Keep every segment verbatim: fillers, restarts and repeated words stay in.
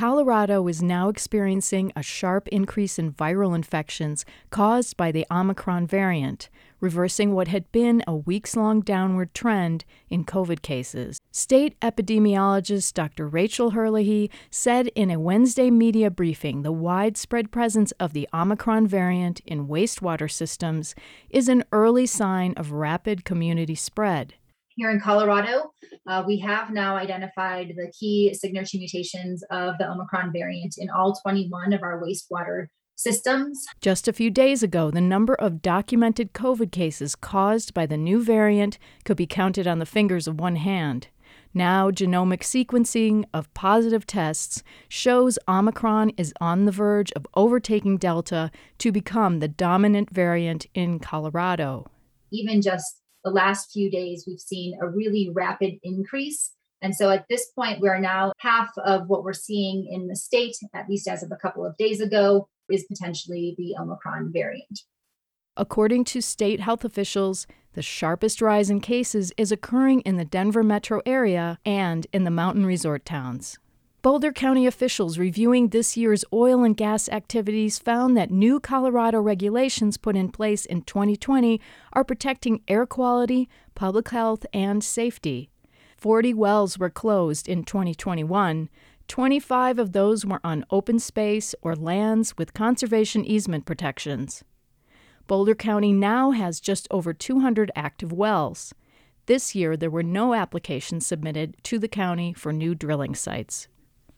Colorado is now experiencing a sharp increase in viral infections caused by the Omicron variant, reversing what had been a weeks-long downward trend in COVID cases. State epidemiologist Doctor Rachel Herlihy said in a Wednesday media briefing the widespread presence of the Omicron variant in wastewater systems is an early sign of rapid community spread. Here in Colorado, uh, we have now identified the key signature mutations of the Omicron variant in all twenty-one of our wastewater systems. Just a few days ago, the number of documented COVID cases caused by the new variant could be counted on the fingers of one hand. Now, genomic sequencing of positive tests shows Omicron is on the verge of overtaking Delta to become the dominant variant in Colorado. Even just the last few days, we've seen a really rapid increase. And so at this point, we're now half of what we're seeing in the state, at least as of a couple of days ago, is potentially the Omicron variant. According to state health officials, the sharpest rise in cases is occurring in the Denver metro area and in the mountain resort towns. Boulder County officials reviewing this year's oil and gas activities found that new Colorado regulations put in place in twenty twenty are protecting air quality, public health, and safety. forty wells were closed in twenty twenty-one. twenty-five of those were on open space or lands with conservation easement protections. Boulder County now has just over two hundred active wells. This year, there were no applications submitted to the county for new drilling sites.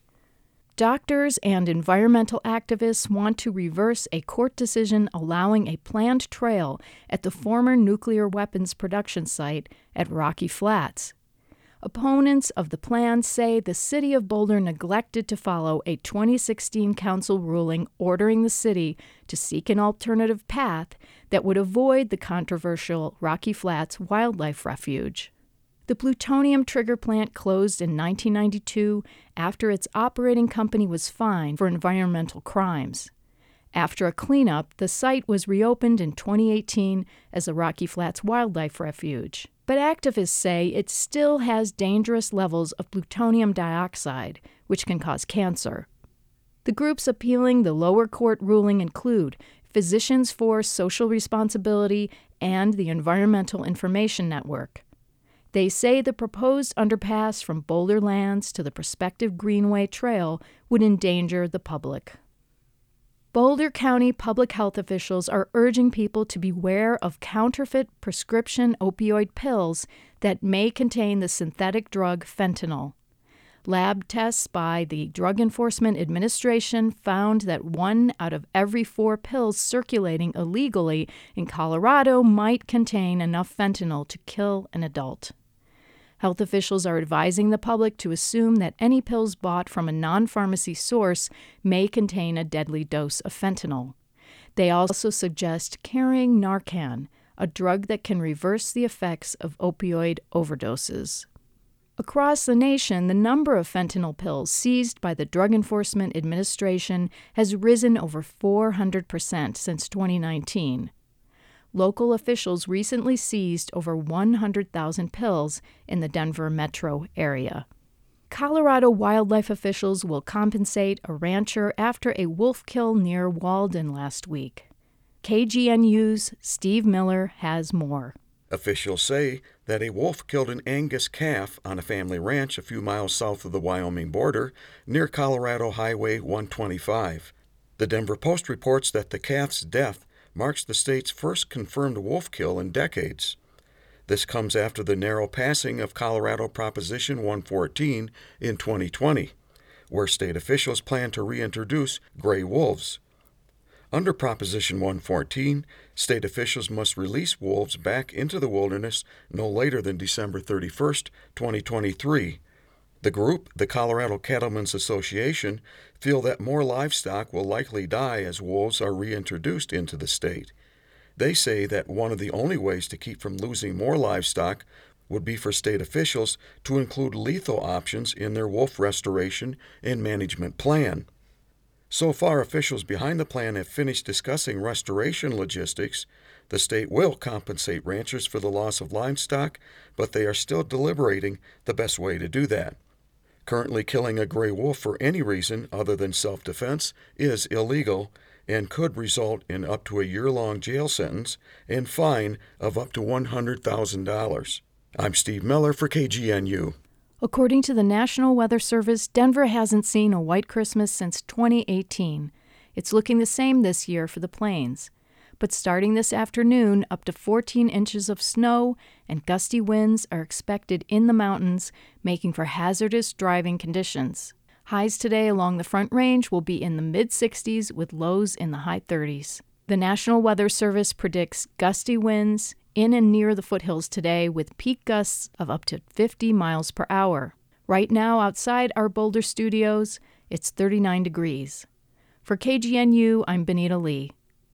Doctors and environmental activists want to reverse a court decision allowing a planned trail at the former nuclear weapons production site at Rocky Flats. Opponents of the plan say the city of Boulder neglected to follow a twenty sixteen council ruling ordering the city to seek an alternative path that would avoid the controversial Rocky Flats Wildlife Refuge. The plutonium trigger plant closed in nineteen ninety-two after its operating company was fined for environmental crimes. After a cleanup, the site was reopened in twenty eighteen as the Rocky Flats Wildlife Refuge. But activists say it still has dangerous levels of plutonium dioxide, which can cause cancer. The groups appealing the lower court ruling include Physicians for Social Responsibility and the Environmental Information Network. They say the proposed underpass from Boulder Lands to the prospective Greenway Trail would endanger the public. Boulder County public health officials are urging people to beware of counterfeit prescription opioid pills that may contain the synthetic drug fentanyl. Lab tests by the Drug Enforcement Administration found that one out of every four pills circulating illegally in Colorado might contain enough fentanyl to kill an adult. Health officials are advising the public to assume that any pills bought from a non-pharmacy source may contain a deadly dose of fentanyl. They also suggest carrying Narcan, a drug that can reverse the effects of opioid overdoses. Across the nation, the number of fentanyl pills seized by the Drug Enforcement Administration has risen over four hundred percent since twenty nineteen. Local officials recently seized over one hundred thousand pills in the Denver metro area. Colorado wildlife officials will compensate a rancher after a wolf kill near Walden last week. K G N U's Steve Miller has more. Officials say that a wolf killed an Angus calf on a family ranch a few miles south of the Wyoming border near Colorado Highway one twenty-five. The Denver Post reports that the calf's death marks the state's first confirmed wolf kill in decades. This comes after the narrow passing of Colorado Proposition one fourteen in twenty twenty, where state officials plan to reintroduce gray wolves. Under Proposition one fourteen, state officials must release wolves back into the wilderness no later than December thirty-first, twenty twenty-three. The group, the Colorado Cattlemen's Association, feel that more livestock will likely die as wolves are reintroduced into the state. They say that one of the only ways to keep from losing more livestock would be for state officials to include lethal options in their wolf restoration and management plan. So far, officials behind the plan have finished discussing restoration logistics. The state will compensate ranchers for the loss of livestock, but they are still deliberating the best way to do that. Currently, killing a gray wolf for any reason other than self-defense is illegal and could result in up to a year-long jail sentence and fine of up to one hundred thousand dollars. I'm Steve Miller for K G N U. According to the National Weather Service, Denver hasn't seen a white Christmas since twenty eighteen. It's looking the same this year for the plains. But starting this afternoon, up to fourteen inches of snow and gusty winds are expected in the mountains, making for hazardous driving conditions. Highs today along the Front Range will be in the mid-sixties with lows in the high thirties. The National Weather Service predicts gusty winds in and near the foothills today with peak gusts of up to fifty miles per hour. Right now, outside our Boulder studios, it's thirty-nine degrees. For K G N U, I'm Benita Lee.